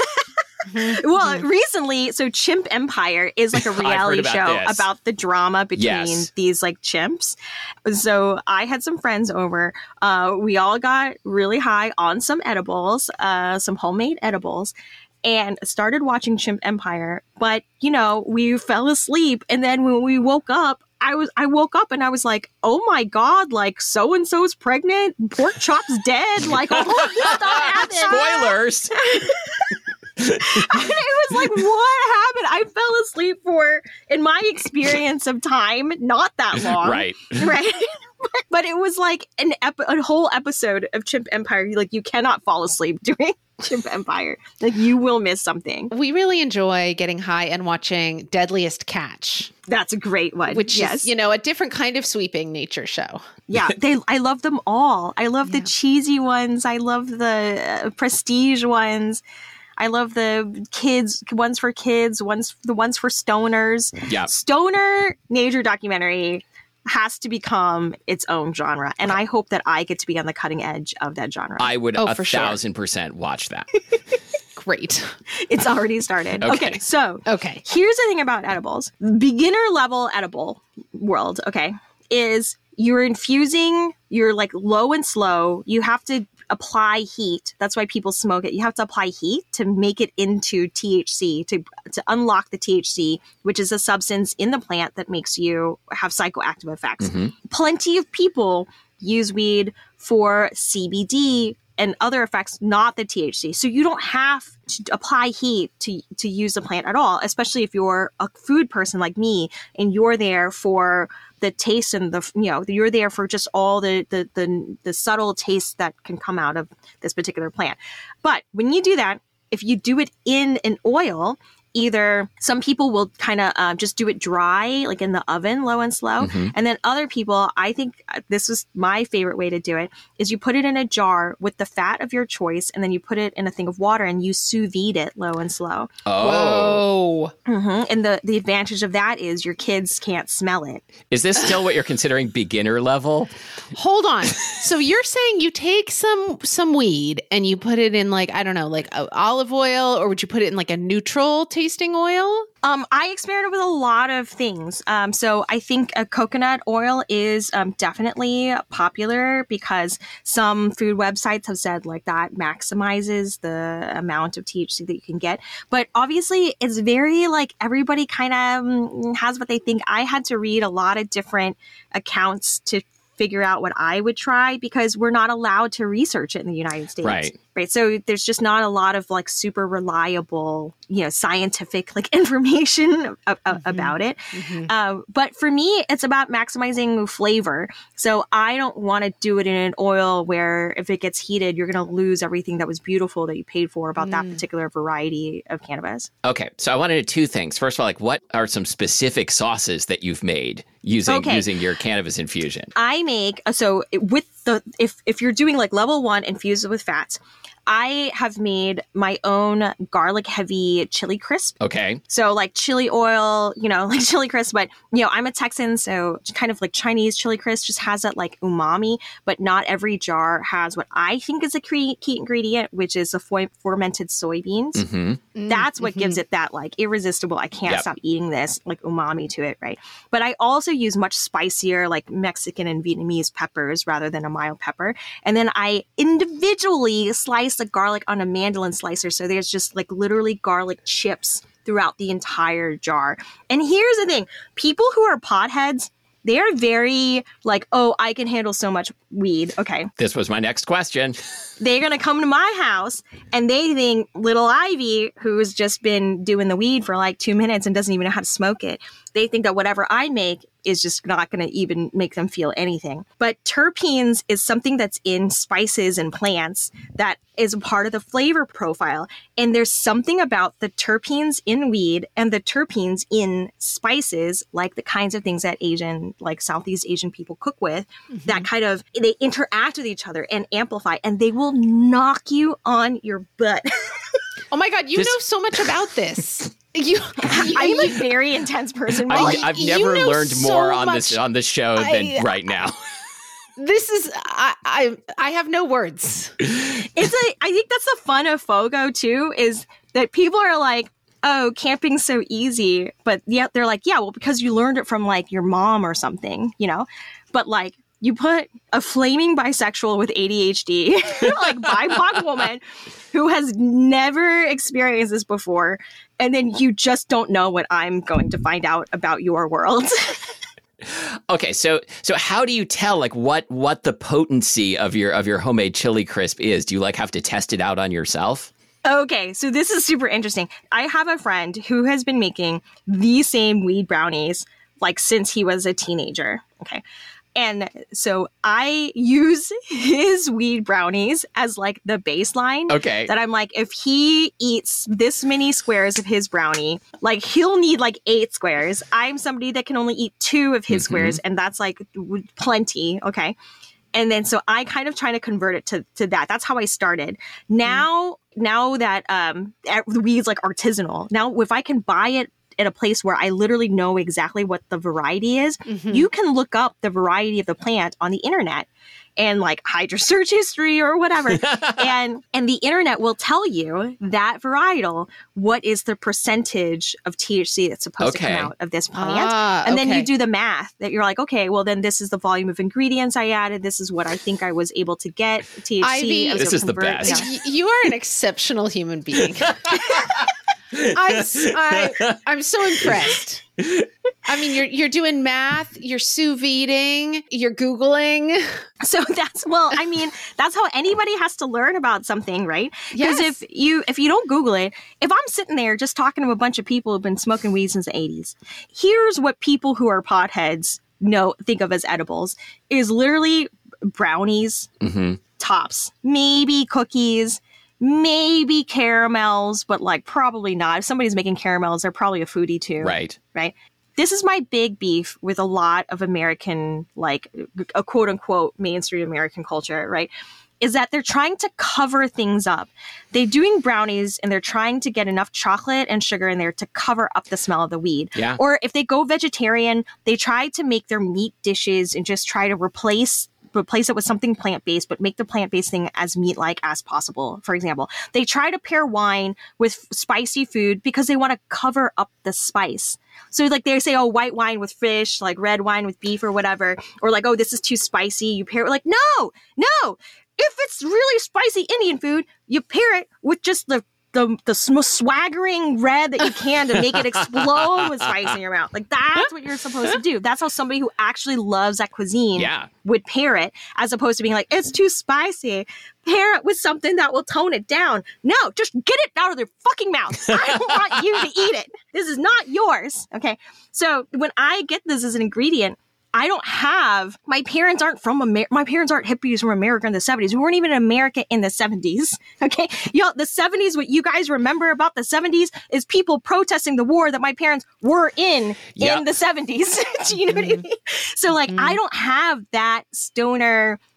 Well, recently, so Chimp Empire is like a I've heard reality about show this. about the drama between Yes. these like chimps. So I had some friends over. Uh, we all got really high on some edibles, uh, some homemade edibles, and started watching Chimp Empire. But, you know, we fell asleep. And then when we woke up, I was I woke up and I was like, oh my God, like so and so's pregnant, pork chop's dead, like all of this stuff happened. Spoilers. And it was like, what happened? I fell asleep for, in my experience of time, not that long. Right. Right. but, but it was like an ep- a whole episode of Chimp Empire. Like, you cannot fall asleep during Chimp Empire. Like, you will miss something. We really enjoy getting high and watching Deadliest Catch, That's a great one. which yes. is, you know, a different kind of sweeping nature show. Yeah, they. I love them all. I love Yeah. the cheesy ones. I love the uh, prestige ones. I love the kids ones for kids. Ones the ones for stoners. Yeah. Stoner nature documentary has to become its own genre, and I hope that I get to be on the cutting edge of that genre. I would Oh, a for sure. thousand percent watch that. Great. It's already started. Okay. Okay, so Okay. here's the thing about edibles. Beginner level edible world, okay, is you're infusing, you're like low and slow. You have to apply heat. That's why people smoke it. You have to apply heat to make it into T H C, to to unlock the T H C, which is a substance in the plant that makes you have psychoactive effects. Mhm. Plenty of people use weed for C B D and other effects, not the T H C. So you don't have to apply heat to to use the plant at all, especially if you're a food person like me and you're there for the taste and the, you know, you're there for just all the the the, the subtle tastes that can come out of this particular plant. But when you do that, if you do it in an oil, either some people will kind of uh, just do it dry, like in the oven, low and slow. Mhm. And then other people, I think uh, this is my favorite way to do it, is you put it in a jar with the fat of your choice, and then you put it in a thing of water and you sous vide it low and slow. Oh. Whoa. hmm And the, the advantage of that is your kids can't smell it. Is this still what you're considering beginner level? Hold on. So you're saying you take some some weed and you put it in like, I don't know, like uh, olive oil, or would you put it in like a neutral tasting oil? Um, I experimented with a lot of things. Um, so I think a coconut oil is um, definitely popular because some food websites have said like that maximizes the amount of T H C that you can get. But obviously, it's very like everybody kind of um, has what they think. I had to read a lot of different accounts to figure out what I would try because we're not allowed to research it in the United States. Right. Right. So there's just not a lot of like super reliable, you know, scientific like information a- a- about it. Mm-hmm. Uh, but for me, it's about maximizing flavor. So I don't want to do it in an oil where if it gets heated, you're going to lose everything that was beautiful that you paid for about that particular variety of cannabis. Okay, so I wanted to two things. First of all, like what are some specific sauces that you've made using Okay. using your cannabis infusion? I make, so with the, if, if you're doing like level one infused with fats, I have made my own garlic heavy chili crisp. Okay. So like chili oil, you know, like chili crisp, but you know, I'm a Texan, so kind of like Chinese chili crisp just has that like umami, but not every jar has what I think is a key ingredient, which is the fo- fermented soybeans. Mm-hmm. That's what mm-hmm. gives it that like irresistible, I can't yep. stop eating this, like umami to it, right? But I also use much spicier like Mexican and Vietnamese peppers rather than a mild pepper. And then I individually slice the garlic on a mandolin slicer. So there's just like literally garlic chips throughout the entire jar. And here's the thing. People who are potheads, they're very like, oh, I can handle so much weed. Okay. This was my next question. They're going to come to my house and they think little Ivy, who's just been doing the weed for like two minutes and doesn't even know how to smoke it, they think that whatever I make is just not going to even make them feel anything. But terpenes is something that's in spices and plants that is a part of the flavor profile. And there's something about the terpenes in weed and the terpenes in spices, like the kinds of things that Asian, like Southeast Asian people cook with, mm-hmm. that kind of, they interact with each other and amplify, and they will knock you on your butt. Oh my God, you this- know so much about this. You, I'm a very intense person. I mean, I've never learned so more on much. this on this show I, than right now. This is I, I I have no words. It's a I think that's the fun of Fogo too, is that people are like, oh, camping's so easy, but yet they're like, yeah, well, because you learned it from like your mom or something, you know. But like, you put a flaming bisexual with A D H D, like B I P O C woman who has never experienced this before, and then you just don't know what I'm going to find out about your world. Okay, so so how do you tell like what what the potency of your of your homemade chili crisp is? Do you like have to test it out on yourself? Okay, so this is super interesting. I have a friend who has been making the same weed brownies like since he was a teenager. Okay. And so I use his weed brownies as like the baseline. Okay. That I'm like, if he eats this many squares of his brownie, like he'll need like eight squares. I'm somebody that can only eat two of his mm-hmm. squares, and that's like plenty. Okay. And then so I kind of trying to convert it to, to that. That's how I started. Now, mm-hmm. now that um, the weed's like artisanal, now if I can buy it at a place where I literally know exactly what the variety is, mm-hmm. you can look up the variety of the plant on the internet and like hide your search history or whatever. and and the internet will tell you that varietal, what is the percentage of T H C that's supposed okay. to come out of this plant. Ah, and then okay. you do the math that you're like, okay, well then this is the volume of ingredients I added. This is what I think I was able to get T H C. Ivy, this is convert- the best. Yeah. You are an exceptional human being. I'm, I, I'm so impressed. I mean, you're you're doing math, you're sous videing, you're Googling. So that's, well, I mean, that's how anybody has to learn about something, right? Because yes. if you if you don't Google it, if I'm sitting there just talking to a bunch of people who've been smoking weed since the eighties, here's what people who are potheads know think of as edibles is literally brownies, mm-hmm. tops, maybe cookies, maybe caramels, but like probably not. If somebody's making caramels, they're probably a foodie too. Right. Right. This is my big beef with a lot of American, like a quote unquote mainstream American culture, right? Is that they're trying to cover things up. They're doing brownies and they're trying to get enough chocolate and sugar in there to cover up the smell of the weed. Yeah. Or if they go vegetarian, they try to make their meat dishes and just try to replace replace it with something plant-based, but make the plant-based thing as meat-like as possible. For example, they try to pair wine with spicy food because they want to cover up the spice. So like they say, oh, white wine with fish, like red wine with beef or whatever, or like, oh, this is too spicy. You pair it like, no, no. If it's really spicy Indian food, you pair it with just the the the most swaggering red that you can to make it explode with spice in your mouth. Like that's what you're supposed to do. That's how somebody who actually loves that cuisine yeah. would pair it, as opposed to being like, it's too spicy. Pair it with something that will tone it down. No, just get it out of their fucking mouth. I don't want you to eat it. This is not yours. Okay. So when I get this as an ingredient, I don't have, my parents aren't from, Amer- my parents aren't hippies from America in the seventies. We weren't even in America in the seventies. Okay. Y'all, the seventies, what you guys remember about the seventies is people protesting the war that my parents were in yep. in the seventies. Do you know what I mean? So like, mm-hmm. I don't have that stoner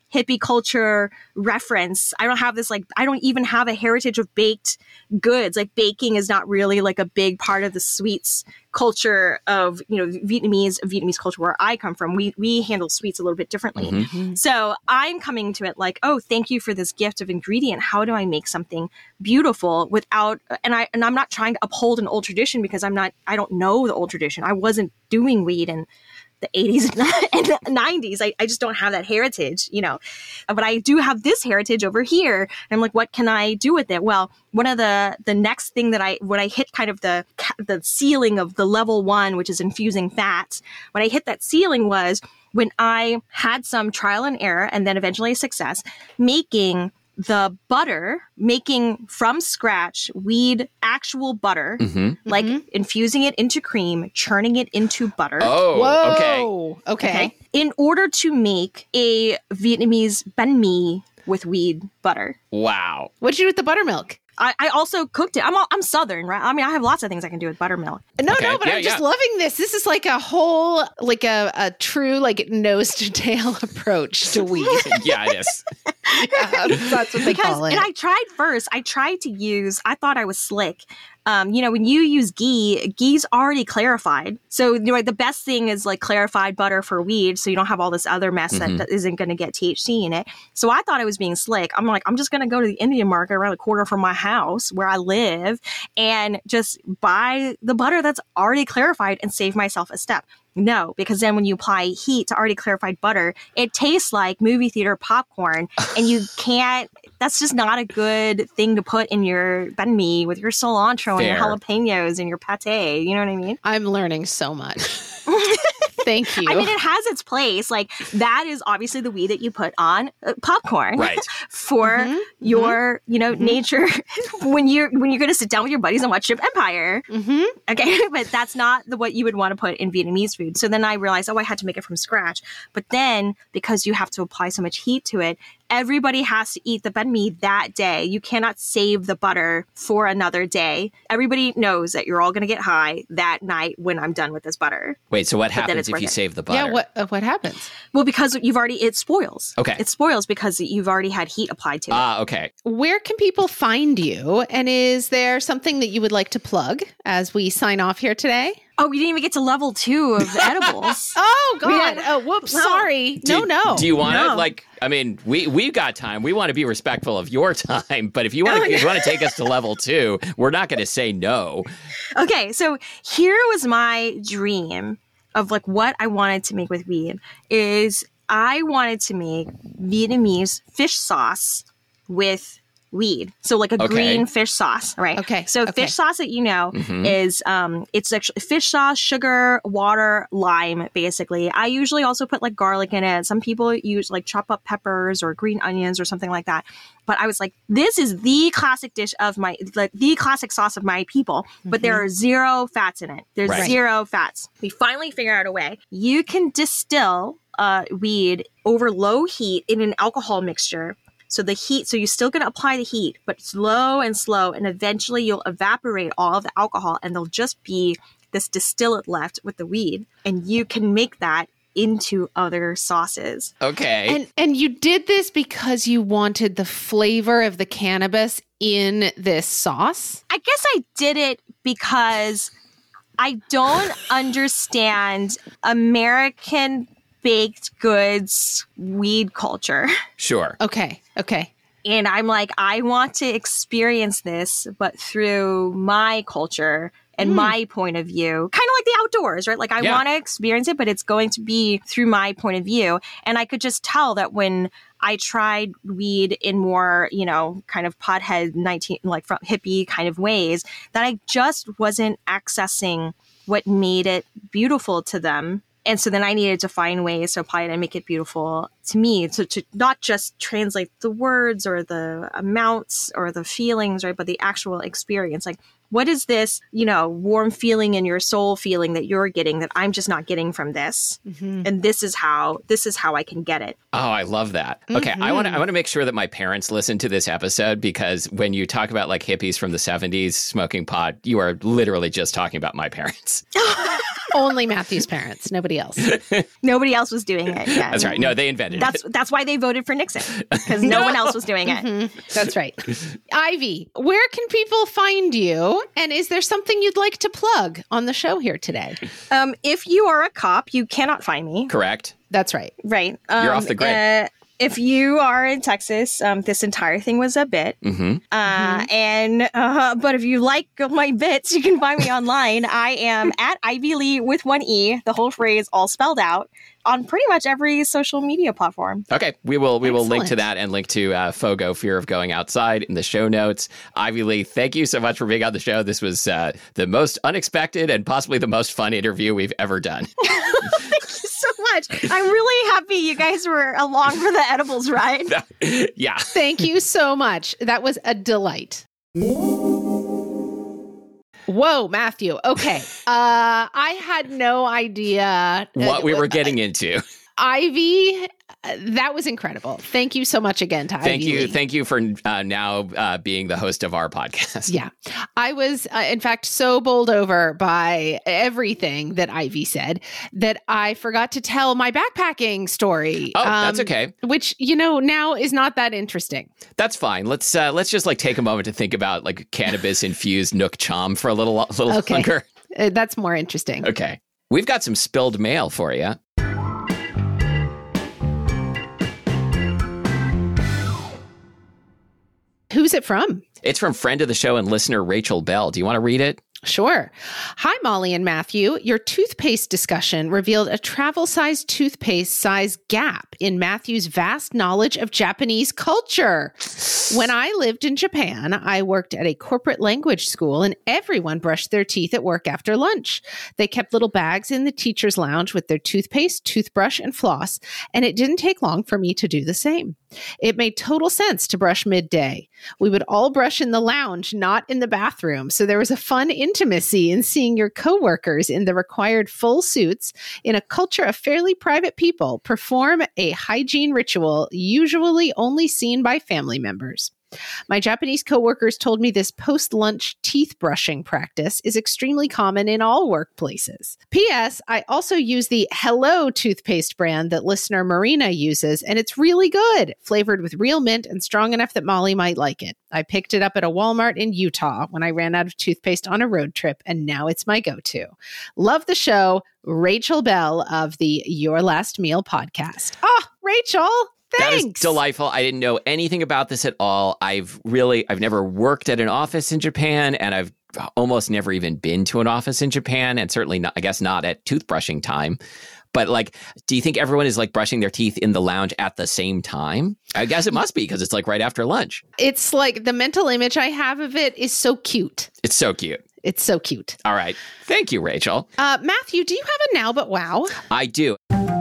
hippie culture reference. I don't have this like, I don't even have a heritage of baked goods. Like baking is not really like a big part of the sweets culture of, you know, Vietnamese, Vietnamese culture where I come from. We, we handle sweets a little bit differently. Mm-hmm. So I'm coming to it like, oh, thank you for this gift of ingredient. How do I make something beautiful without, and I, and I'm not trying to uphold an old tradition because I'm not, I don't know the old tradition. I wasn't doing weed in the eighties and the nineties. I, I just don't have that heritage, you know, but I do have this heritage over here. And I'm like, what can I do with it? Well, one of the, the next thing that I, when I hit kind of the, the ceiling of the level one, which is infusing fats, when I hit that ceiling was when I had some trial and error and then eventually a success making the butter, making from scratch weed actual butter, mm-hmm. like mm-hmm. infusing it into cream, churning it into butter. Oh, Whoa. okay. okay. Okay. In order to make a Vietnamese banh mi with weed butter. Wow. What'd you do with the buttermilk? I, I also cooked it. I'm all, I'm Southern, right? I mean, I have lots of things I can do with buttermilk. No, okay. no, but yeah, I'm just yeah. loving this. This is like a whole, like a, a true, like nose to tail approach to weed. Yeah, it is. Yeah, that's what they because, call it. And I tried first. I tried to use. I thought I was slick. Um, you know, when you use ghee, ghee's already clarified. So you know, the best thing is like clarified butter for weed, so you don't have all this other mess mm-hmm. that, that isn't going to get T H C in it. So I thought I was being slick. I'm like, I'm just going to go to the Indian market around the corner from my house where I live and just buy the butter that's already clarified and save myself a step. No, because then when you apply heat to already clarified butter, it tastes like movie theater popcorn, and you can't. That's just not a good thing to put in your banh mi with your cilantro Fair. and your jalapenos and your pate. You know what I mean? I'm learning so much. Thank you. I mean, it has its place. Like that is obviously the weed that you put on uh, popcorn, right? For mm-hmm. your, mm-hmm. you know, mm-hmm. nature when you're when you're going to sit down with your buddies and watch Ship Empire. Mm-hmm. Okay, but that's not the what you would want to put in Vietnamese food. So then I realized, oh, I had to make it from scratch. But then because you have to apply so much heat to it, everybody has to eat the banh mi that day. You cannot save the butter for another day. Everybody knows that you're all going to get high that night when I'm done with this butter. Wait, so what But then happens it's if worth you it. save the butter? Yeah, what uh, what happens? Well, because you've already, it spoils. Okay. It spoils because you've already had heat applied to it. Ah, okay. Where can people find you? And is there something that you would like to plug as we sign off here today? Oh, we didn't even get to level two of edibles. Oh, God. had- Oh, whoops. No. Sorry. Do, no, no. Do you want to No. like? I mean, we we've got time. We want to be respectful of your time. But if you want to, if you want to take us to level two, we're not going to say no. Okay, so here was my dream of like what I wanted to make with weed is I wanted to make Vietnamese fish sauce with weed. So like a Okay. green fish sauce, right? Okay, So okay. fish sauce that you know Mhm. is um it's actually fish sauce, sugar, water, lime, basically. I usually also put like garlic in it. Some people use like chop up peppers or green onions or something like that. But I was like, this is the classic dish of my like the classic sauce of my people, but there are zero fats in it. There's Right. zero fats. We finally figured out a way. You can distill uh weed over low heat in an alcohol mixture. So the heat, so you're still going to apply the heat, but slow and slow, and eventually you'll evaporate all of the alcohol, and there'll just be this distillate left with the weed, and you can make that into other sauces. Okay. And and you did this because you wanted the flavor of the cannabis in this sauce? I guess I did it because I don't understand American baked goods weed culture. Sure. Okay. Okay. And I'm like, I want to experience this, but through my culture and Mm. my point of view, kind of like the outdoors, right? Like I Yeah. want to experience it, but it's going to be through my point of view. And I could just tell that when I tried weed in more, you know, kind of pothead nineteen, like from hippie kind of ways, that I just wasn't accessing what made it beautiful to them. And so then I needed to find ways to apply it and make it beautiful to me, to, to not just translate the words or the amounts or the feelings, right? But the actual experience. Like, what is this, you know, warm feeling in your soul feeling that you're getting that I'm just not getting from this? Mm-hmm. And this is how, this is how I can get it. Oh, I love that. Okay, I want to I want to make sure that my parents listen to this episode because when you talk about like hippies from the seventies smoking pot, you are literally just talking about my parents. Only Matthew's parents, nobody else. Nobody else was doing it. Yeah. That's right. No, they invented That's it. that's why they voted for Nixon, because no. no one else was doing it. Mm-hmm. That's right. Ivy, where can people find you? And is there something you'd like to plug on the show here today? Um, if you are a cop, you cannot find me. Correct. That's right. Right. Um, You're off the grid. Uh, if you are in Texas, um, this entire thing was a bit. Mm-hmm. Uh, mm-hmm. And uh, but if you like my bits, you can find me online. I am at Ivy Lee with one E, the whole phrase all spelled out, on pretty much every social media platform. Okay, we will we Excellent. will link to that and link to uh, FOGO, Fear of Going Outside, in the show notes. Ivy Lee, thank you so much for being on the show. This was uh, the most unexpected and possibly the most fun interview we've ever done. Thank you so much. I'm really happy you guys were along for the edibles ride. Yeah. Thank you so much. That was a delight. Whoa, Matthew. Okay. Uh, I had no idea what we were getting into. Ivy, uh, that was incredible. Thank you so much again to Ivy. Thank you. Lee. Thank you for uh, now uh, being the host of our podcast. Yeah. I was, uh, in fact, so bowled over by everything that Ivy said that I forgot to tell my backpacking story. Oh, um, that's okay. Which, you know, now is not that interesting. That's fine. Let's uh, let's just like take a moment to think about like cannabis infused Nook Chom for a little, a little okay. longer. Uh, that's more interesting. Okay. We've got some spilled mail for you. Who's it from? It's from friend of the show and listener Rachel Bell. Do you want to read it? Sure. Hi, Molly and Matthew. Your toothpaste discussion revealed a travel-sized toothpaste size gap in Matthew's vast knowledge of Japanese culture. When I lived in Japan, I worked at a corporate language school and everyone brushed their teeth at work after lunch. They kept little bags in the teacher's lounge with their toothpaste, toothbrush, and floss, and it didn't take long for me to do the same. It made total sense to brush midday. We would all brush in the lounge, not in the bathroom, so there was a fun intimacy in seeing your coworkers in the required full suits in a culture of fairly private people perform a hygiene ritual usually only seen by family members. My Japanese coworkers told me this post-lunch teeth brushing practice is extremely common in all workplaces. P S. I also use the Hello toothpaste brand that listener Marina uses, and it's really good, flavored with real mint and strong enough that Molly might like it. I picked it up at a Walmart in Utah when I ran out of toothpaste on a road trip, and now it's my go-to. Love the show. Rachel Bell of the Your Last Meal podcast. Oh, Rachel! Thanks. That is delightful. I didn't know anything about this at all. I've really, I've never worked at an office in Japan, and I've almost never even been to an office in Japan, and certainly not, I guess not at toothbrushing time. But like, do you think everyone is like brushing their teeth in the lounge at the same time? I guess it must be because it's like right after lunch. It's like the mental image I have of it is so cute. It's so cute. It's so cute. All right. Thank you, Rachel. Uh, Matthew, do you have a now but wow? I do.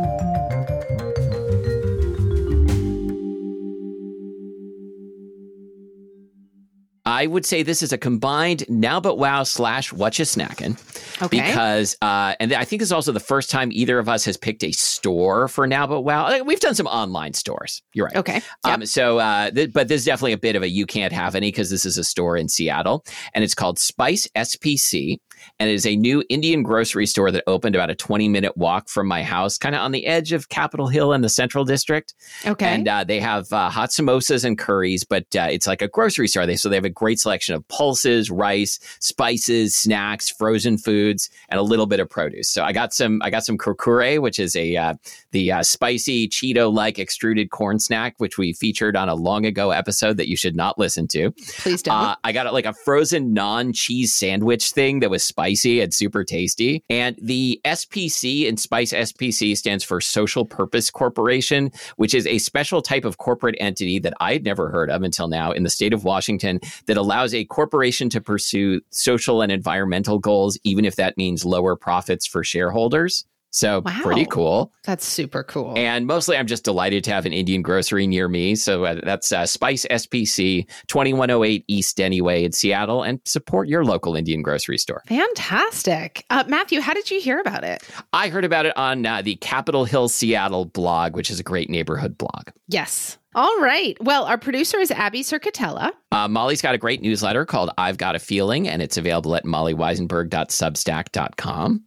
I would say this is a combined Now But Wow slash What You Snackin'. Okay. Because, uh, and I think this is also the first time either of us has picked a store for Now But Wow. We've done some online stores. You're right. Okay. Yep. Um, so, uh, th- but this is definitely a bit of a you can't have any because this is a store in Seattle and it's called Spice S P C. And it is a new Indian grocery store that opened about a twenty minute walk from my house, kind of on the edge of Capitol Hill in the Central District. Okay. And uh, they have uh, hot samosas and curries, but uh, it's like a grocery store. They So they have a great selection of pulses, rice, spices, snacks, frozen foods, and a little bit of produce. So I got some I got some kurkure, which is a uh, the uh, spicy Cheeto-like extruded corn snack, which we featured on a long ago episode that you should not listen to. Please don't. Uh, I got like a frozen non-cheese sandwich thing that was spicy and super tasty. And the S P C in Spice S P C stands for Social Purpose Corporation, which is a special type of corporate entity that I'd never heard of until now in the state of Washington that allows a corporation to pursue social and environmental goals, even if that means lower profits for shareholders. So Wow. pretty cool. That's super cool. And mostly I'm just delighted to have an Indian grocery near me. So uh, that's uh, Spice S P C, twenty-one oh eight East Denny Way in Seattle, and support your local Indian grocery store. Fantastic. Uh, Matthew, how did you hear about it? I heard about it on uh, the Capitol Hill Seattle blog, which is a great neighborhood blog. Yes. All right. Well, our producer is Abby Circatella. Uh, Molly's got a great newsletter called I've Got a Feeling, and it's available at molly weisenberg dot substack dot com.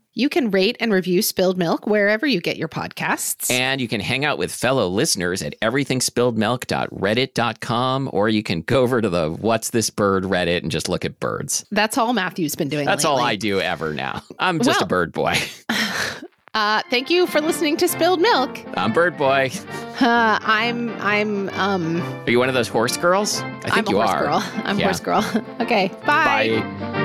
You can rate and review Spilled Milk wherever you get your podcasts. And you can hang out with fellow listeners at everything spilled milk dot reddit dot com, or you can go over to the What's This Bird Reddit and just look at birds. That's all Matthew's been doing That's lately. all I do ever now. I'm just Well, a bird boy. Uh, thank you for listening to Spilled Milk. I'm Bird Boy. Uh, I'm, I'm, um... Are you one of those horse girls? I think I'm a you horse are. girl. I'm Yeah. a horse girl. Okay, bye. Bye.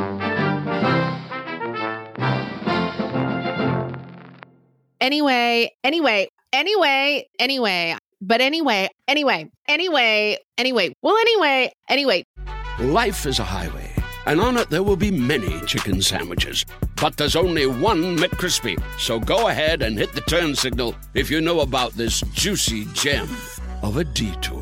Anyway, anyway, anyway, anyway, but anyway, anyway, anyway, anyway, well, anyway, anyway. Life is a highway, and on it there will be many chicken sandwiches. But there's only one McCrispy. So go ahead and hit the turn signal if you know about this juicy gem of a detour.